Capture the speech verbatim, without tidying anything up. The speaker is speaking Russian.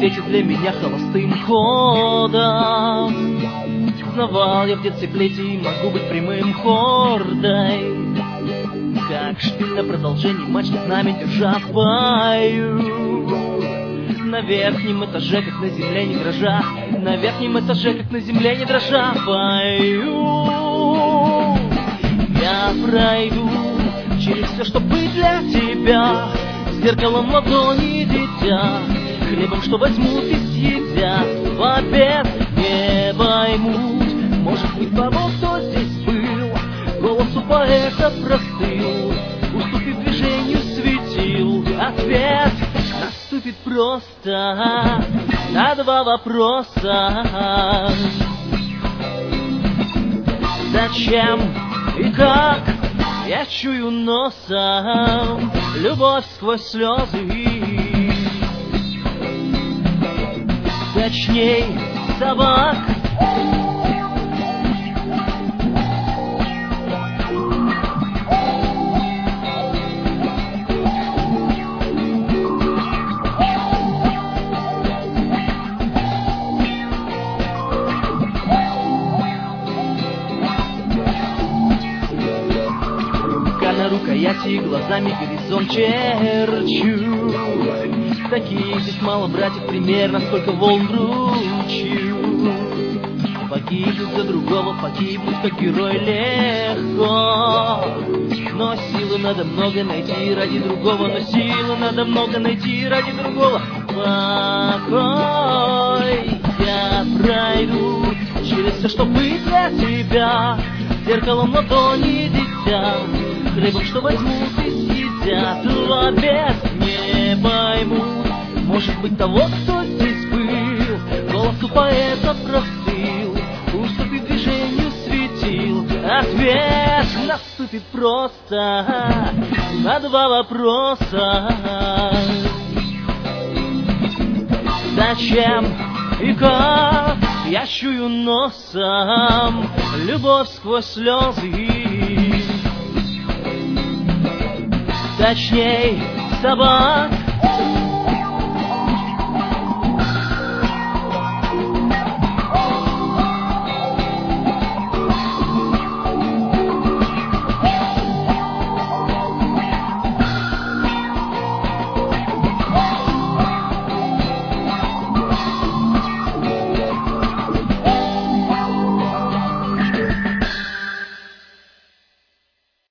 светит для меня холостым ходом. Знавал я в детстве плети, могу быть прямым хордой, как шпиль на продолжении мачты знамя держа в бою. На верхнем этаже, как на земле, не дрожа, на верхнем этаже, как на земле, не дрожа, пою. Я пройду через все, что быть для тебя, зеркалом ладони, дитя, хлебом, что возьмут и съедят в обед, не поймут, может быть, того, кто здесь был, голосу поэта простыл, уступит движению светил, ответ наступит просто на два вопроса. Зачем и как я чую носом любовь сквозь слезы, точней собак. На рукояти глазами горизонт черчу. Таких здесь мало, братьев, примерно сколько волн ручью. Погибнуть за другого, погибнуть как герой легко, но силы надо много найти ради другого, но силы надо много найти ради другого. Покой я пройду через все, что быть для тебя, зеркалом ладони, дитя, хлебом, что возьмут и съедят в обед, не поймут, может быть, того, кто здесь был, голосу поэта простыл, уступит движению светил, ответ наступит просто на два вопроса. Зачем и как я чую носом любовь сквозь слезы, точней собак.